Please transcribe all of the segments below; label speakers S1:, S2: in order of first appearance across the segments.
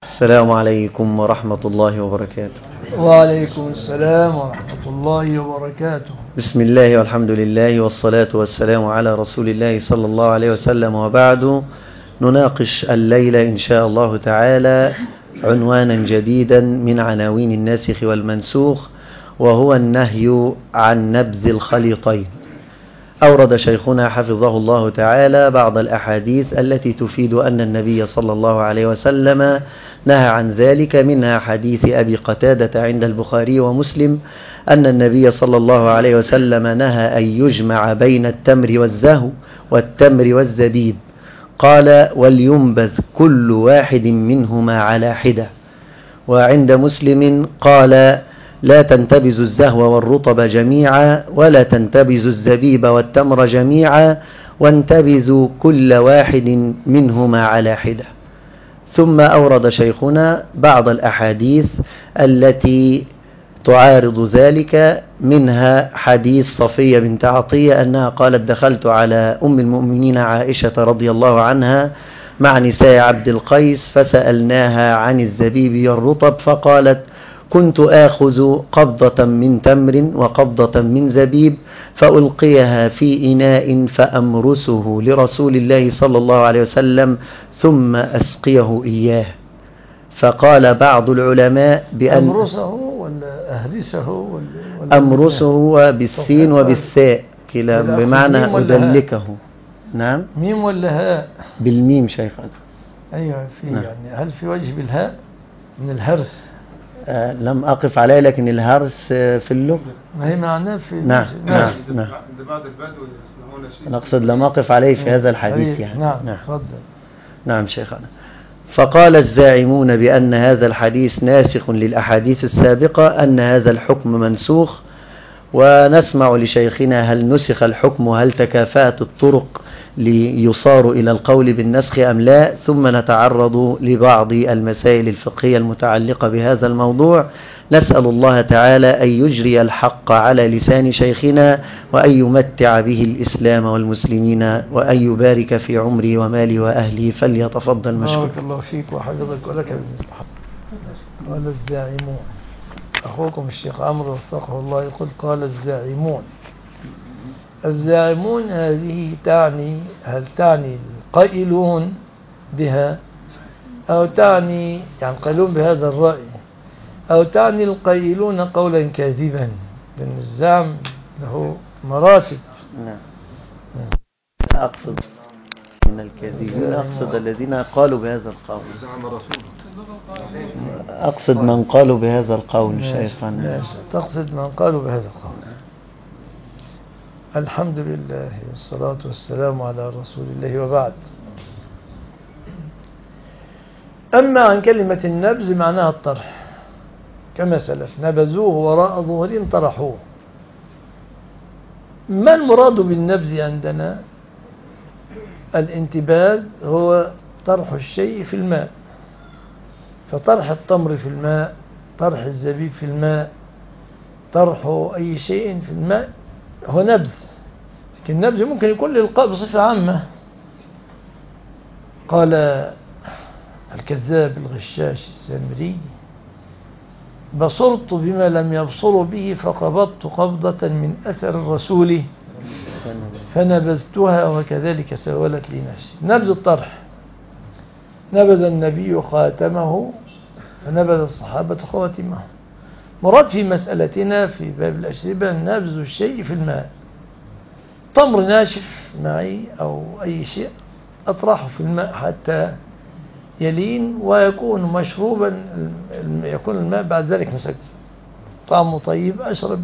S1: السلام عليكم ورحمة الله وبركاته.
S2: وعليكم السلام ورحمة الله وبركاته.
S1: بسم الله والحمد لله والصلاة والسلام على رسول الله صلى الله عليه وسلم، وبعد نناقش الليلة إن شاء الله تعالى عنوانا جديدا من عناوين الناسخ والمنسوخ، وهو النهي عن نبذ الخليطين. أورد شيخنا حفظه الله تعالى بعض الأحاديث التي تفيد أن النبي صلى الله عليه وسلم نهى عن ذلك، منها حديث أبي قتادة عند البخاري ومسلم أن النبي صلى الله عليه وسلم نهى أن يجمع بين التمر والزهو والتمر والزبيب، قال ولينبذ كل واحد منهما على حدة. وعند مسلم قال لا تنتبذوا الزهو والرطب جميعا، ولا تنتبذوا الزبيب والتمر جميعا، وانتبذوا كل واحد منهما على حدة. ثم أورد شيخنا بعض الأحاديث التي تعارض ذلك، منها حديث صفية بنت عطية أنها قالت دخلت على أم المؤمنين عائشة رضي الله عنها مع نساء عبد القيس فسألناها عن الزبيب والرطب، فقالت كنت آخذ قبضة من تمر وقبضة من زبيب فألقيها في إناء فأمرسه لرسول الله صلى الله عليه وسلم ثم أسقيه إياه. فقال بعض العلماء بأن
S2: أمرسه ولا أهرسه ولا
S1: أمرسه بالسين وبالثاء كلا بمعنى أدلكه. نعم،
S2: ميم ولا هاء؟
S1: بالميم شيخنا.
S2: أيوة في
S1: نعم.
S2: يعني هل في وجه بالهاء من الهرس؟
S1: لم أقف عليه، لكن الهرس في اللغة
S2: ما هي معناه في
S1: نعم. أنا أقصد لم أقف عليه في هذا الحديث يعني.
S2: نعم تفضل.
S1: نعم شيخنا. فقال الزاعمون بأن هذا الحديث ناسخ للأحاديث السابقة أن هذا الحكم منسوخ، ونسمع لشيخنا هل نسخ الحكم وهل تكافأت الطرق ليصار إلى القول بالنسخ أم لا، ثم نتعرض لبعض المسائل الفقهية المتعلقة بهذا الموضوع. نسأل الله تعالى أن يجري الحق على لسان شيخنا، وأن يمتع به الإسلام والمسلمين، وأن يبارك في عمري ومالي وأهلي. فليتفضل مشكور.
S2: بارك الله فيك وحفظك ولك بالمصلحة. قال الزاعمون، أخوكم الشيخ عمرو وفقه الله يقول قال الزاعمون. الزاعمون هذه تعني، هل تعني القائلون بها أو تعني يعني القائلون بهذا الرأي، أو تعني القائلون قولا كاذبا، لأن الزعم له مراتب.
S1: نعم. أقصد من الكاذبين أقصد الذين قالوا بهذا القول، أقصد من قالوا بهذا القول شيخنا.
S2: تقصد من قالوا بهذا القول. الحمد لله والصلاة والسلام على رسول الله، وبعد. أما عن كلمة النبذ معناها الطرح كما سلف، نبذوه وراء ظهورهم طرحوه. ما المراد بالنبذ عندنا؟ الانتباذ هو طرح الشيء في الماء، فطرح التمر في الماء، طرح الزبيب في الماء، طرح أي شيء في الماء هو نبذ. لكن النبذ ممكن يكون للقاء بصفة عامة. قال الكذاب الغشاش السامري بصرت بما لم يبصروا به فقبضت قبضة من أثر الرسول فنبذتها وكذلك سولت لي نفسي. نبذ الطرح، نبذ النبي خاتمه فنبذ الصحابة خواتمه. مراد في مسألتنا في باب الأشربة نبذ الشيء في الماء. تمر ناشف معي أو أي شيء أطرحه في الماء حتى يلين ويكون مشروبا، يكون الماء بعد ذلك مسك طعمه طيب، أشرب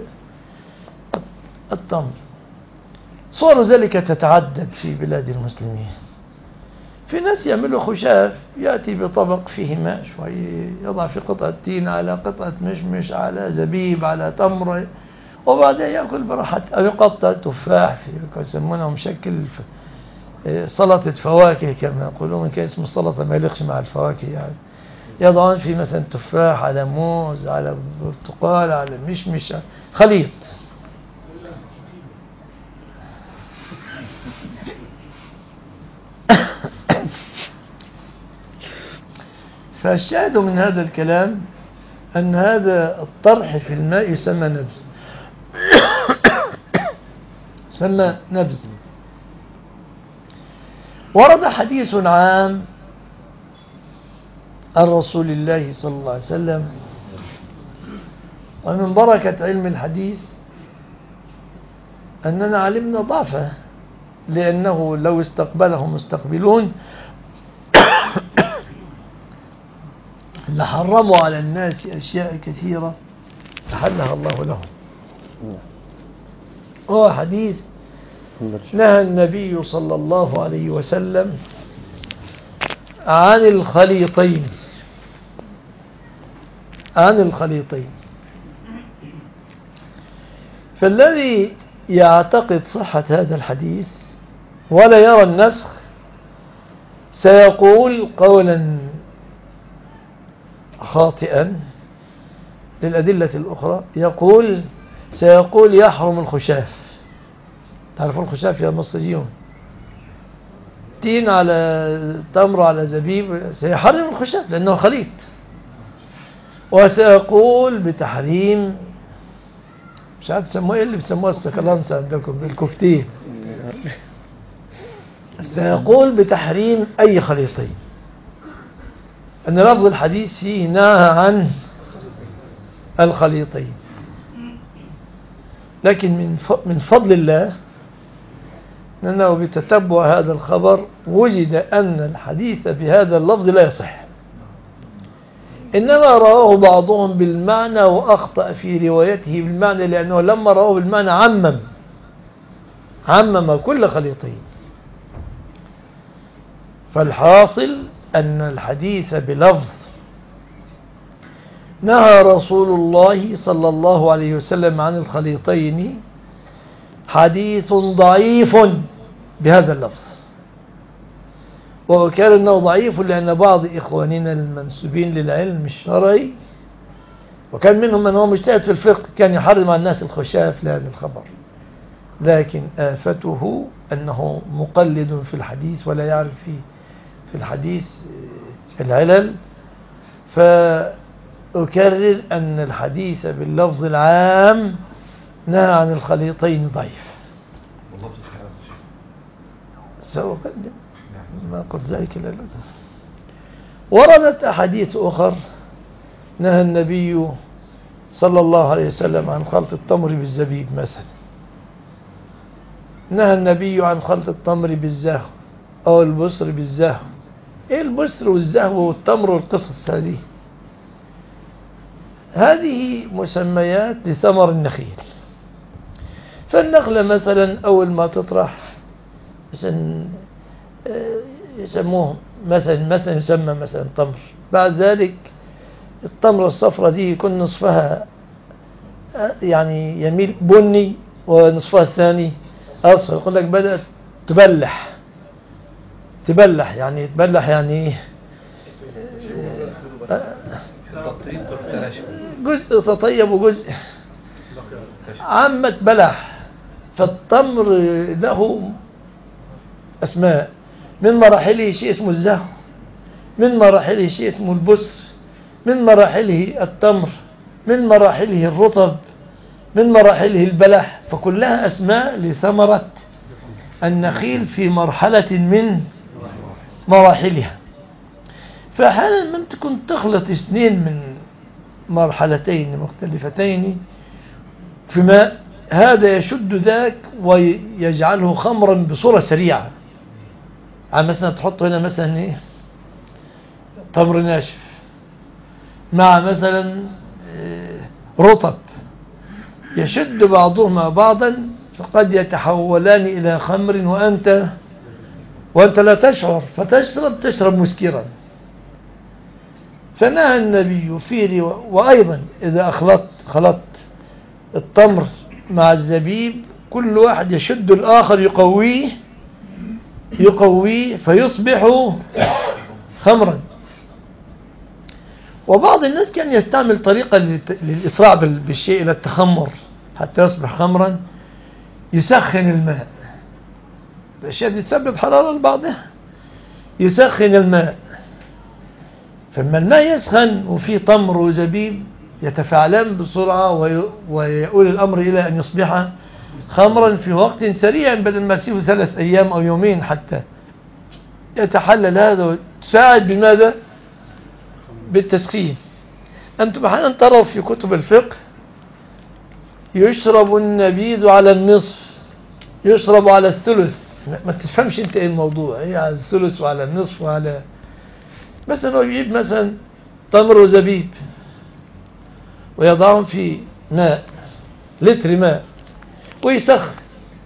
S2: التمر. صور ذلك تتعدد في بلاد المسلمين. في ناس يعملوا خشاف، يأتي بطبق فيه ماء شوي، يضع في قطعة تين على قطعة مشمش على زبيب على تمر، وبعدين يأكل براحته. أو يقطع تفاح، في يسمونه مشكل سلطة فواكه كما يقولون، كان اسم السلطة ما يليقش مع الفواكه يعني. يضعون في مثلا تفاح على موز على برتقال على مشمش، خليط. فالشاهد من هذا الكلام أن هذا الطرح في الماء يسمى نبذ. سمى نبذ. ورد حديث عام عن رسول الله صلى الله عليه وسلم، ومن بركة علم الحديث أننا علمنا ضعفه، لأنه لو استقبله مستقبلون لحرموا على الناس أشياء كثيرة أحلها الله لهم. هو حديث نهى النبي صلى الله عليه وسلم عن الخليطين. عن الخليطين. فالذي يعتقد صحة هذا الحديث ولا يرى النسخ سيقول قولا خاطئا للأدلة الأخرى، سيقول يحرم الخشاف. تعرفون الخشاف يا مصريون؟ تين على تمر على زبيب، سيحرم الخشاف لأنه خليط. وسيقول بتحريم، مش عارف تسموه ايه اللي بيسموها السكالانسا عندكم، الكوكتيل. سيقول بتحريم أي خليطين، أن لفظ الحديث فيه نهى عن الخليطين. لكن من فضل الله أنه بتتبع هذا الخبر وجد أن الحديث بهذا اللفظ لا يصح، إنما رواه بعضهم بالمعنى وأخطأ في روايته بالمعنى، لأنه لما رواه بالمعنى عمم كل خليطين. فالحاصل أن الحديث بلفظ نهى رسول الله صلى الله عليه وسلم عن الخليطين حديث ضعيف بهذا اللفظ. وكان أنه ضعيف لأن بعض إخواننا المنسوبين للعلم الشرعي، وكان منهم من هو مجتهد في الفقه، كان يحرم على الناس الخشاف لهذا الخبر، لكن آفته أنه مقلد في الحديث ولا يعرف في الحديث العلل. فأكرر أن الحديث باللفظ العام نهى عن الخليطين ضعيف. سوى قدم ما قلت ذلك إلا لك. وردت أحاديث أخر نهى النبي صلى الله عليه وسلم عن خلط التمر بالزبيب مثلا، نهى النبي عن خلط التمر بالزهو أو البصر بالزهو. إيه البصر والزهو والتمر والقصص هذه مسميات لثمر النخيل. فالنخلة مثلا أول ما تطرح يسموه مثلا يسمى مثلا تمر. بعد ذلك التمرة الصفرة دي يكون نصفها يعني يميل بني ونصفها الثاني أصفر. يقول لك بدأت تبلح يعني جزء تطيب وجزء عامة بلح. فالتمر له أسماء، من مراحله شيء اسمه الزهو، من مراحله شيء اسمه البصر، من مراحله التمر، من مراحله الرطب، من مراحله البلح. فكلها أسماء لثمرة النخيل في مرحلة من مراحلها. فأحيانا من تكون تخلط اثنين من مرحلتين مختلفتين في ماء، هذا يشد ذاك ويجعله خمرا بصورة سريعة. يعني مثلا تحط هنا مثلا تمر ناشف مع مثلا رطب، يشد بعضهما بعضا فقد يتحولان إلى خمر وأنت لا تشعر، تشرب مسكرا. فنهى النبي في وأيضا إذا خلط التمر مع الزبيب كل واحد يشد الآخر يقويه فيصبح خمرا. وبعض الناس كان يستعمل طريقة للإسراع بالشيء إلى التخمر حتى يصبح خمرا، يسخن الماء. الأشياء دي تسبب حرارة لبعضها. يسخن الماء فلما الماء يسخن وفيه تمر وزبيب يتفاعلان بسرعة ويؤول الأمر إلى أن يصبح خمرا في وقت سريع بدل ما تسيبه 3 أيام أو يومين حتى يتحلل هذا وتساعد بماذا؟ بالتسخين. أنتم أحيانا تروا في كتب الفقه يشرب النبيذ على النصف، يشرب على الثلث، ما تفهمش انت ايه الموضوع، هي على الثلث وعلى النصف وعلى مثلا. هو يجيب مثلا تمر وزبيب ويضعهم في ماء، لتر ماء، ويسخن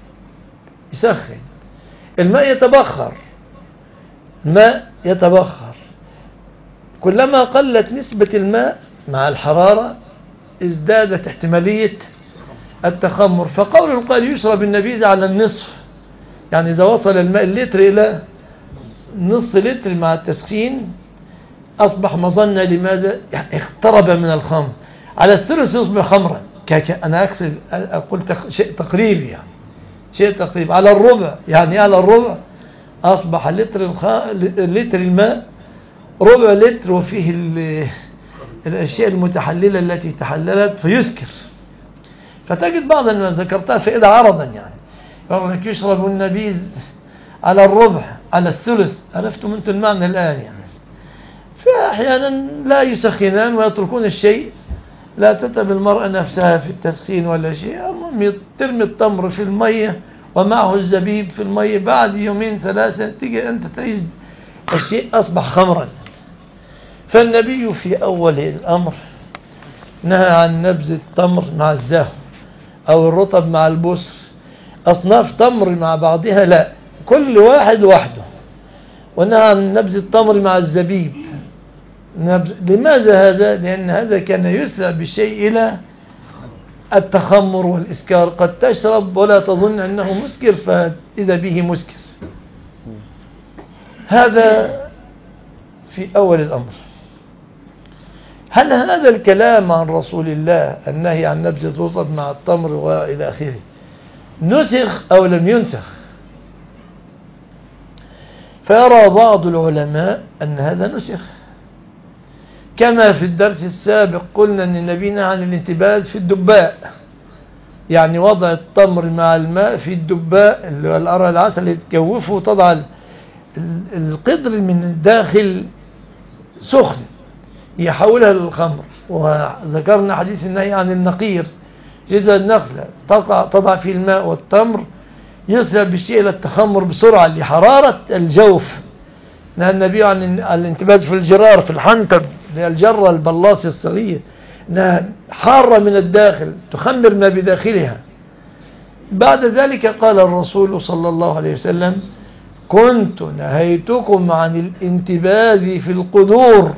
S2: الماء يتبخر، الماء يتبخر، كلما قلت نسبة الماء مع الحرارة ازدادت احتمالية التخمر. فقول القائل يشرب النبيذ على النصف، يعني إذا وصل الماء اللتر إلى نصف لتر مع التسخين أصبح مظنة لماذا؟ يعني اقترب من الخمر. على الثلث يصبح خمرا، أنا أقول شيء تقريبي، يعني شيء تقريبي. على الربع، يعني على الربع أصبح لتر الماء ربع لتر وفيه الأشياء المتحللة التي تحللت فيسكر. فتجد بعض ما ذكرتها فإذا عرضا، يعني يقول لك يشرب النبيذ على الربع على الثلث، عرفتم أنتم المعنى الآن يعني. فأحيانا لا يسخنان ويتركون الشيء، لا تتعب المرأة نفسها في التسخين ولا شيء، المهم ترمي التمر في المية ومعه الزبيب في المية، بعد 2-3 يوم تيجي أنت تجد الشيء أصبح خمرا. فالنبي في أول الأمر نهى عن نبذ التمر مع الزهو أو الرطب مع البصر، أصناف تمر مع بعضها لا، كل واحد وحده. ونهى عن نبذ التمر مع الزبيب. لماذا هذا؟ لأن هذا كان يسرع بالشيء إلى التخمر والإسكار، قد تشرب ولا تظن أنه مسكر فإذا به مسكر. هذا في أول الأمر. هل هذا الكلام عن رسول الله النهي عن نبذ الرطب مع التمر وإلى آخره نسخ أو لم ينسخ؟ فيرى بعض العلماء أن هذا نسخ، كما في الدرس السابق قلنا أن النبي نهى عن الانتباذ في الدباء، يعني وضع التمر مع الماء في الدباء اللي هو القرع العسل اللي تجوفه وتضع القدر من الداخل سخن يحولها للخمر. وذكرنا حديث النهي عن النقير، جذع النخلة تضع فيه الماء والتمر يسرع بالشيء إلى التخمر بسرعة لحرارة الجوف. نهى النبي عن الانتباذ في الجرار، في الحنتم، الجرة البلاصي الصغير، انها حارة من الداخل تخمر ما بداخلها. بعد ذلك قال الرسول صلى الله عليه وسلم: كنت نهيتكم عن الانتباذ في القدور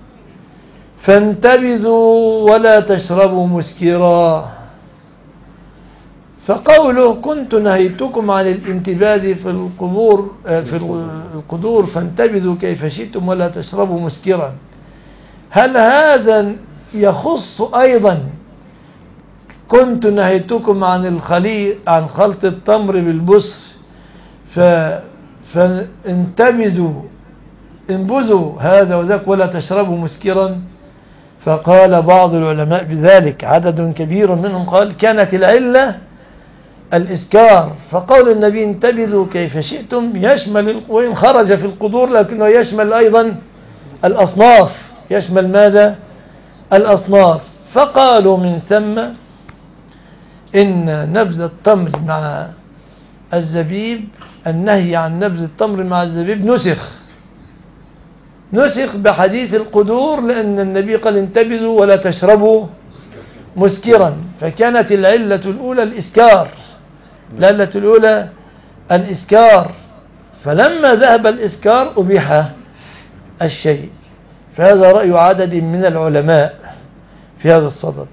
S2: فانتبذوا ولا تشربوا مسكرا. فقوله كنت نهيتكم عن الانتباذ في القدور فانتبذوا كيف شئتم ولا تشربوا مسكرا، هل هذا يخص أيضا كنت نهيتكم عن خلط التمر بالبصر فانتبذوا انبذوا هذا وذاك ولا تشربوا مسكرا؟ فقال بعض العلماء بذلك، عدد كبير منهم قال كانت العلة الإسكار. فقول النبي انتبذوا كيف شئتم يشمل، وإن خرج في القدور لكنه يشمل أيضا الأصناف، يشمل ماذا؟ الأصناف. فقالوا من ثم إن نبذ التمر مع الزبيب، النهي عن نبذ التمر مع الزبيب نسخ بحديث القدور، لأن النبي قال انتبذوا ولا تشربوا مسكرا، فكانت العلة الأولى الإسكار، العلة الأولى الإسكار، فلما ذهب الإسكار أبيح الشيء. فهذا رأي عدد من العلماء في هذا الصدد.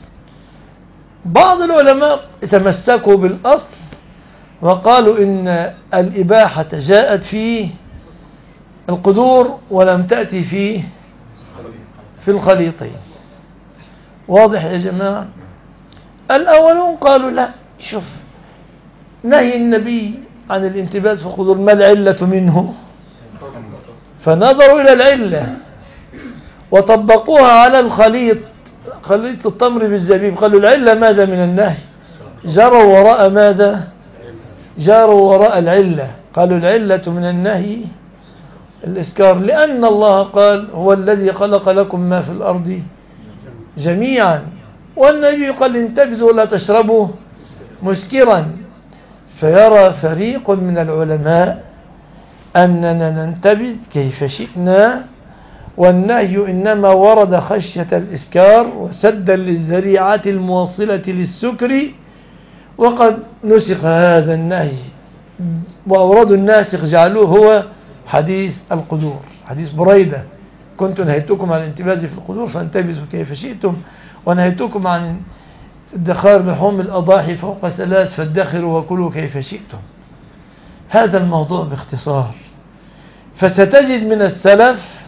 S2: بعض العلماء تمسكوا بالأصل وقالوا إن الإباحة جاءت في القدور ولم تأتي في الخليطين. واضح يا جماعة؟ الأولون قالوا لا، شوف نهي النبي عن الانتباذ في القدور ما العلة منه؟ فنظروا إلى العلة، وطبقوها على خليط التمر بالزبيب. قالوا العلة ماذا من النهي؟ جروا وراء ماذا؟ جروا وراء العلة. قالوا العلة من النهي الإسكار، لأن الله قال هو الذي خلق لكم ما في الأرض جميعا، والنبي قال انتبذوا ولا تشربوا مسكرا. فيرى فريق من العلماء أننا ننتبذ كيف شئنا، والنهي إنما ورد خشية الإسكار وسدا للذريعة الموصلة للسكر، وقد نسخ هذا النهي وأوردوا الناسخ جعلوه هو حديث القدور، حديث بريدة: كنت نهيتكم عن الانتباذ في القدور فانتبذوا كيف شئتم، ونهيتكم عن ادخار لحوم الأضاحي فوق 3 فادخروا وكلوا كيف شئتم. هذا الموضوع باختصار. فستجد من السلف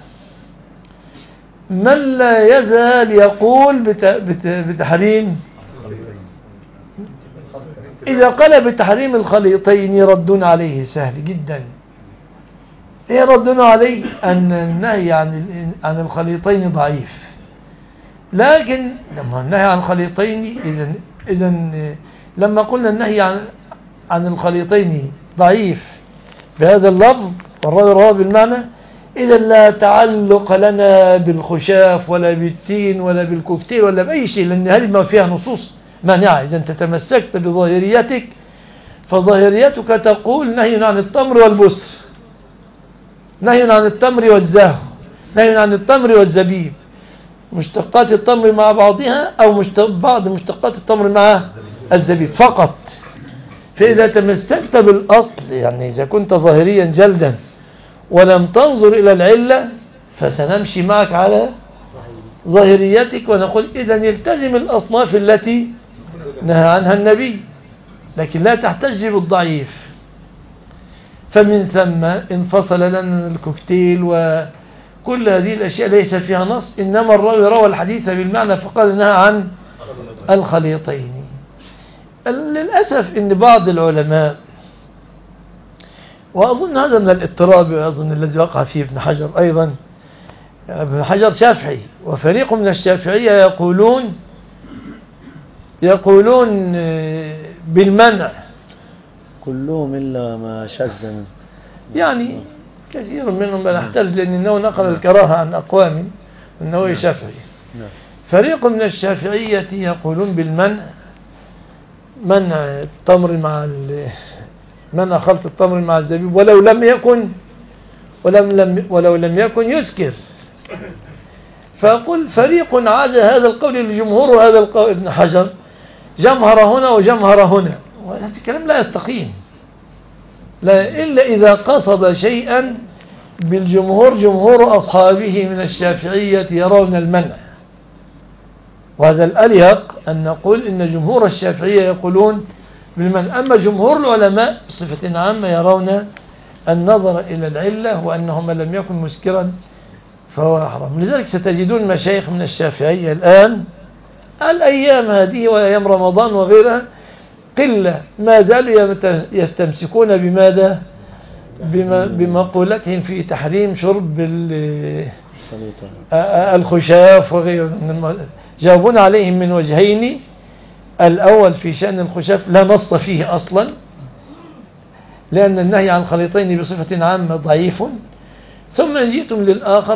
S2: من لا يزال يقول بتحريم، إذا قال بتحريم الخليطين يردون عليه سهل جدا. يردون عليه أن النهي عن الخليطين ضعيف، لكن لما النهي عن الخليطين إذا لما قلنا النهي عن الخليطين ضعيف بهذا اللفظ والراوي رواه بالمعنى، إذا لا تعلق لنا بالخشاف ولا بالتين ولا بالكوكتيل ولا بأي شيء، لأن هذه ما فيها نصوص مانعة. إذا أنت تمسكت بظاهريتك فظاهريتك تقول نهي عن التمر والبسر، نهي عن التمر والزهو، نهي عن التمر والزبيب، مشتقات التمر مع بعضها أو بعض مشتقات التمر مع الزبيب فقط. فإذا تمسكت بالأصل، يعني إذا كنت ظاهريا جلدا ولم تنظر إلى العلة، فسنمشي معك على ظاهريتك ونقول إذا يلتزم الأصناف التي نهى عنها النبي، لكن لا تحتج بالضعيف. فمن ثم انفصل لنا الكوكتيل وكل هذه الأشياء ليس فيها نص، إنما الراوي روى الحديث بالمعنى فقال نهى عن الخليطين. للأسف إن بعض العلماء، وأظن هذا من الاضطراب، وأظن الذي وقع فيه ابن حجر أيضا، ابن حجر شافعي وفريق من الشافعية يقولون بالمنع،
S1: كلهم إلا ما شذ منه،
S2: يعني كثير منهم لا يحتج، لأنه نقل الكراهة عن أقوام أنه شافعي. فريق من الشافعية يقولون بالمنع، منع التمر مع منع خلط التمر مع الزبيب ولو لم يكن يسكر. فأقول فريق عاد هذا القول للجمهور وهذا القول ابن حجر جمهر هنا وجمهر هنا، وهذا الكلام لا يستقيم إلا إذا قصد شيئا بالجمهور. جمهور أصحابه من الشافعية يرون المنع، وهذا الأليق أن نقول إن جمهور الشافعية يقولون بالمنع، أما جمهور العلماء بصفة عامة يرون النظر إلى العلة، وأنه ما لم يكن مسكرا فهو حرام. لذلك ستجدون مشايخ من الشافعية الآن الأيام هذه وأيام رمضان وغيرها قلة ما زالوا يستمسكون بماذا؟ بمقولتهم في تحريم شرب الخشاف وغيره. جاوبون عليهم من وجهين: الأول في شأن الخشاف لا نص فيه أصلا، لأن النهي عن الخليطين بصفة عامة ضعيف. ثم جئتم للآخر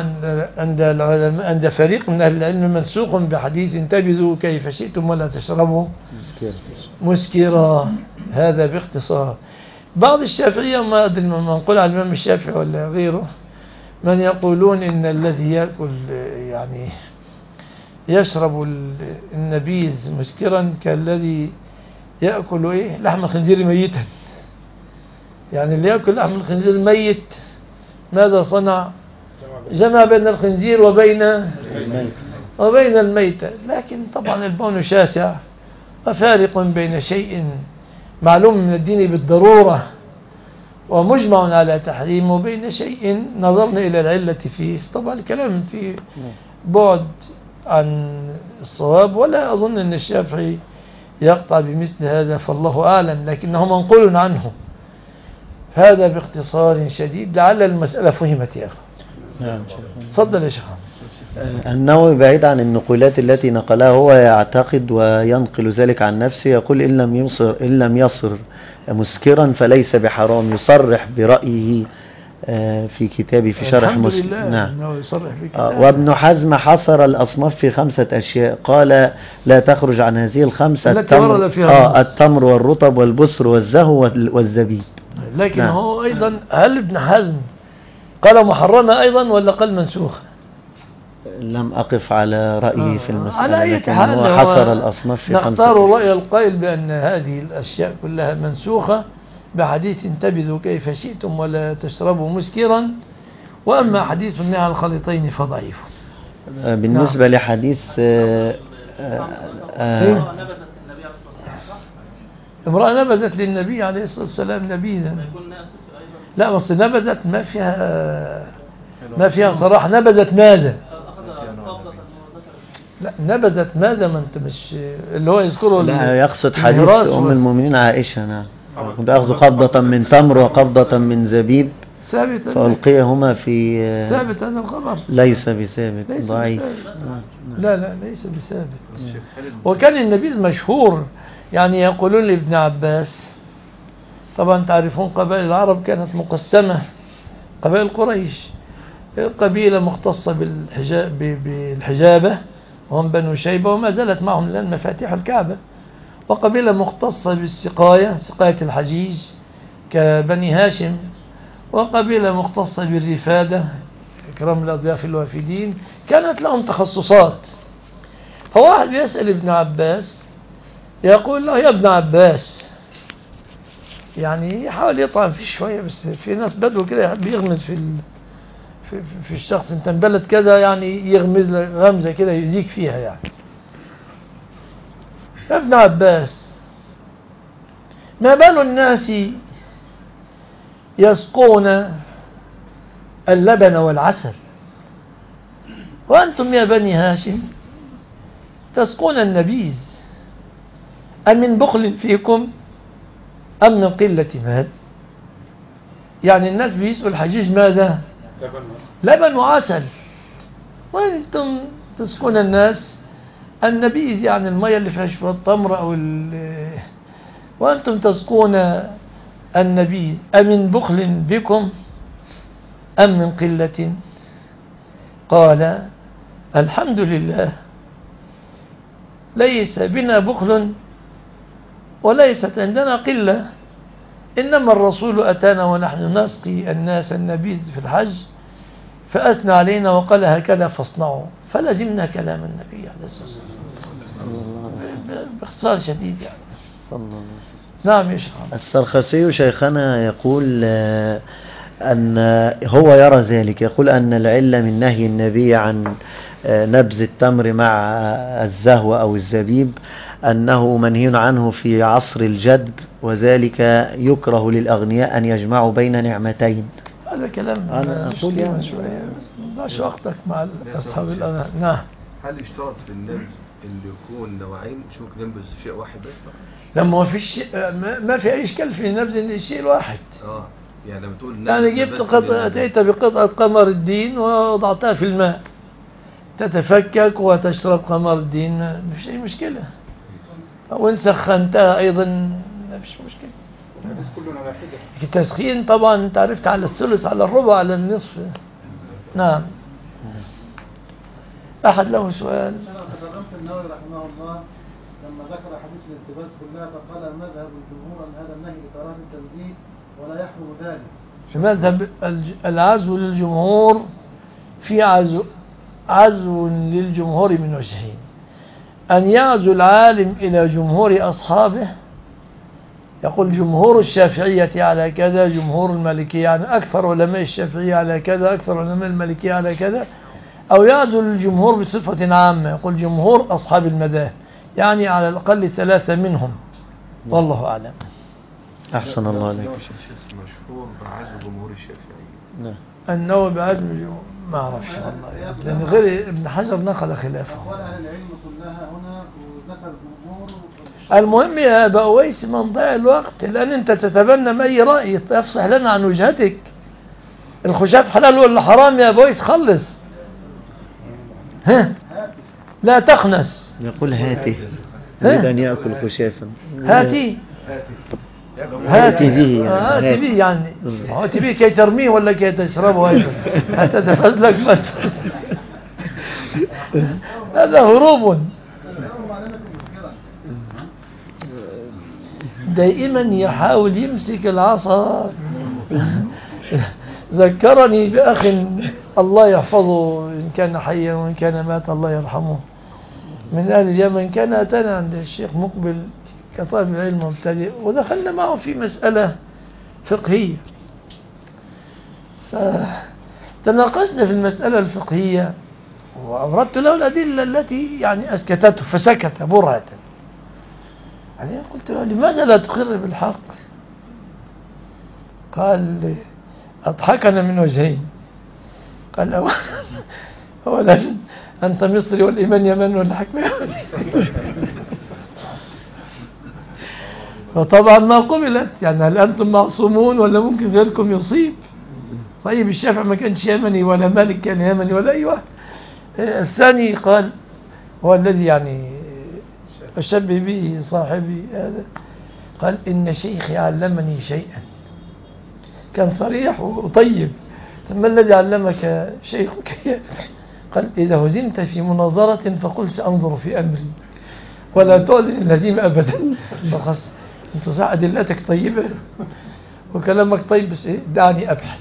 S2: عند فريق من أهل العلم منسوق بحديث انتبذوا كيف شئتم ولا تشربوا مسكرا. هذا باختصار. بعض الشافعية، ما أدري من نقول عن الإمام الشافعي ولا غيره، من يقولون إن الذي يأكل يعني يشرب النبيذ مسكرا كالذي يأكل لحم الخنزير ميتا. يعني اللي يأكل لحم الخنزير ميت ماذا صنع؟ جمع بين الخنزير وبين الميتة. لكن طبعا البون شاسع، وفارق بين شيء معلوم من الدين بالضرورة ومجمع على تحريمه وبين شيء نظرنا إلى العلة فيه. طبعا الكلام فيه بعد عن الصواب، ولا أظن أن الشافعي يقطع بمثل هذا، فالله أعلم، لكنه منقول عنه. هذا باختصار شديد، لعل المسألة فهمت يا أخي.
S1: نعم.
S2: تفضل يا شيخ.
S1: النووي بعيد عن النقولات التي نقلها، هو يعتقد وينقل ذلك عن نفسه، يقول إن لم يصر مسكرا فليس بحرام، يصرح برأيه في كتابه في شرح مسلم.
S2: نعم. يصرح في كتابه.
S1: وابن حزم حصر الأصناف في 5 أشياء، قال لا تخرج عن هذه ال5: التمر والرطب والبسر والزهو والزبيب.
S2: لكن نعم. هو أيضا هل ابن حزم قال محرمة أيضا ولا قال منسوخ؟
S1: لم أقف على رأيه في المسألة،
S2: على أي
S1: لكن
S2: حال
S1: هو حصر الأصناف في 5
S2: نختار رأي القائل بأن هذه الأشياء كلها منسوخة بحديث انتبذوا كيف شئتم ولا تشربوا مسكرا، وأما حديث النهي عن الخليطين فضعيف.
S1: بالنسبة لحديث
S2: امرأة نبذت للنبي عليه الصلاة والسلام نبيذا. لا بس نبذت ما فيها صراحة. نبذت ماذا؟ لا نبذت ماذا؟ ما انت مش اللي هو يذكره.
S1: لا يقصد حديث أم المؤمنين عائشة. نعم. بأخذ قبضة من تمر وقبضة من زبيب
S2: ثابت
S1: فألقيهما في
S2: ثابت هذا الخبر؟
S1: ليس بثابت، ضعيف.
S2: لا ليس بثابت. وكان النبيذ مشهور، يعني يقولون لابن عباس، طبعا تعرفون قبائل العرب كانت مقسمة، قبائل قريش قبيلة مختصة بالحجابة وهم بنو شيبة وما زالت معهم الآن مفاتيح الكعبة، وقبيلة مختصة بالسقاية، سقاية الحجيج كبني هاشم، وقبيلة مختصة بالرفادة إكرام الأضياف الوافدين. كانت لهم تخصصات. فواحد يسأل ابن عباس يقول له: يا ابن عباس، يعني يحاول يطعن فيه شوية، بس في ناس بدو كده يحب يغمز في الشخص. انت من بلد كذا، يعني يغمز لك غمزة كده يزيك فيها يعني. يا ابن عباس، ما بال الناس يسقون اللبن والعسل وأنتم يا بني هاشم تسقون النبيذ، أم من بخل فيكم أم من قلة مال؟ يعني الناس بيسقوا الحجيج ماذا؟ لبن وعسل، وأنتم تسقون الناس النبيذ، يعني المية اللي فيها شوية تمر وأنتم تسقون النبيذ، أمن بخل بكم أم من قلة؟ قال: الحمد لله، ليس بنا بخل وليست عندنا قلة، إنما الرسول أتانا ونحن نسقي الناس النبيذ في الحج فأثنى علينا وقال: هكذا فاصنعوا، فلزمنا كلام النبي عليه الصلاة والسلام. باختصار شديد يعني. نعم يا شيخ.
S1: السرخسي شيخنا يقول أن هو يرى ذلك، يقول أن العلة من نهي النبي عن نبذ التمر مع الزهو أو الزبيب أنه منهي عنه في عصر الجدب، وذلك يكره للأغنياء أن يجمعوا بين نعمتين.
S2: هذا كلام
S1: أنا أقول يعني
S2: شوية ضاش وقتك مع أصحاب الأغنياء. نعم.
S3: هل يشترط في النبذ اللي يكون نوعين، مش ممكن ينبذ شيء واحد بس؟
S2: لما ما فيش ما في أي إشكال في نبذ الشيء الواحد.
S3: يعني لما تقول
S2: يعني جبت أتيت بقطعة قمر الدين ووضعتها في الماء تتفكك وتشرب قمر الدين، ما فيش أي مشكلة. وإن سخنتها أيضا ما فيش مشكلة. التسخين طبعا أنت عرفت على الثلث، على الربع، على النصف. نعم. أحد له سؤال؟
S4: تكلمت النووي رحمه الله لما ذكر حديث الالتباس كلها فقال: مذهب الجمهور أن هذا النهي لكراهة التنزيه ولا يحرم ذلك.
S2: في مذهب العزو للجمهور، في عزو للجمهور من وجهين: أن يعزو العالم إلى جمهور أصحابه، يقول جمهور الشافعية على كذا، جمهور المالكية، يعني أكثر علماء الشافعية على كذا، أكثر علماء المالكية على كذا. أو يعزو الجمهور بصفة عامة، يقول جمهور أصحاب المذاهب، يعني على الأقل 3 منهم. والله أعلم.
S1: أحسن الله عليك.
S3: مشهور بعزو جمهور الشافعي.
S1: نعم.
S2: النووي بعزو ما أعرفش والله، لأن غير ابن حجر نقل خلافه.
S4: أقوال أهل العلم كلها هنا وذكر الجمهور.
S2: المهم يا أبا أويس ما نضيع الوقت، لأن أنت تتبنى أي رأي تفصح لنا عن وجهتك. الخشاف حلال ولا حرام يا أبا أويس؟ خلص. ها لا تخنس.
S1: يقول هاته يريد أن يأكل خشافا.
S2: هاتي
S1: هاتي به يعني.
S2: هاتي به يعني هاتي به كي ترميه ولا كي تشربه أيضا حتى تفزلك فتح. هذا هروب. دائما يحاول يمسك العصا. ذكرني بأخ الله يحفظه إن كان حيا وإن كان مات الله يرحمه من أهل اليمن، كان أتانا عند الشيخ مقبل كطالب علم مبتدئ ودخلنا معه في مسألة فقهية، فتناقشنا في المسألة الفقهية وأوردت له الأدلة التي يعني أسكتته فسكت برهة. يعني قلت له لماذا لا تقر بالحق؟ قال أضحكنا من وجهين. قال أولا أنت مصري والإيمان يمن والحكم يمن. وطبعا ما قبلت، يعني هل أنتم معصومون ولا ممكن غيركم يصيب؟ طيب الشافعي ما كانش يمني ولا مالك كان يمني ولا أي واحد. الثاني قال هو الذي يعني أشبه به صاحبي هذا، قال إن شيخي علمني شيئا. كان صريح وطيب. ثم الذي علمك شيخك؟ قال إذا هزمت في مناظرة فقل سأنظر في أمري ولا تعلن الهزيمة أبدا. فخص أنت صح أدلتك طيبة وكلامك طيب بس دعني أبحث.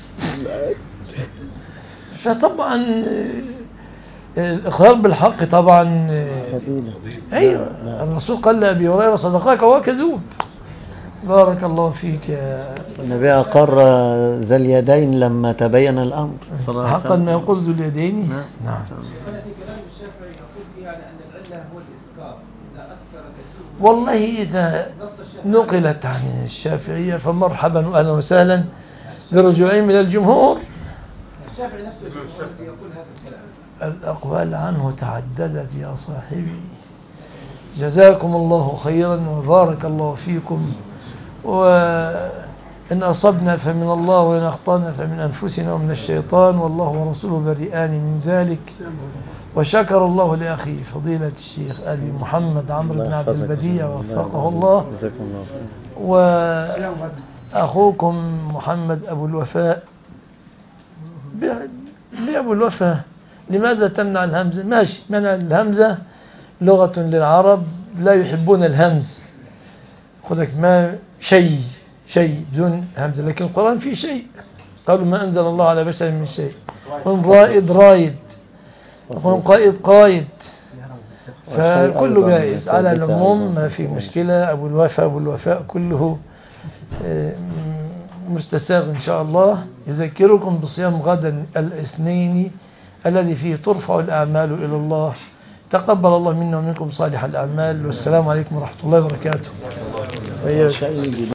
S2: فطبعا الإقرار بالحق طبعا أيوة. الرسول قال لأبي هريرة صدقاك وهو كذوب. بارك الله فيك يا
S1: النبي أقر ذا اليدين لما تبين الأمر
S2: حقا ما يقول ذو اليدين. نعم. والله إذا نقلت عن الشافعية فمرحبا وأهلا وسهلا برجوعهم إلى الجمهور. الشافعي نفسه يقول هذا الكلام. الأقوال عنه تعددت يا صاحبي. جزاكم الله خيرا وبارك الله فيكم. وإن أصبنا فمن الله وإن أخطأنا فمن أنفسنا ومن الشيطان والله ورسوله بريئان من ذلك. وشكر الله لأخي فضيلة الشيخ أبي محمد عمرو بن عبد البديع وفقه الله. وأخوكم محمد أبو الوفاء. بأبو الوفاء لماذا تمنع الهمزة؟ ماشي، منع الهمزة لغة للعرب لا يحبون الهمز. خذك ما شيء بدون همزة، لكن القرآن فيه شيء. قالوا ما أنزل الله على بشر من شيء. يقولون رائد رايد، يقولون قائد. فكله جائز على العموم ما في مشكلة. أبو الوفاء كله مستساغ إن شاء الله. يذكركم بصيام غدا الاثنين الذي فيه ترفع الأعمال إلى الله. تقبل الله منا ومنكم صالح الأعمال. والسلام عليكم ورحمة الله وبركاته.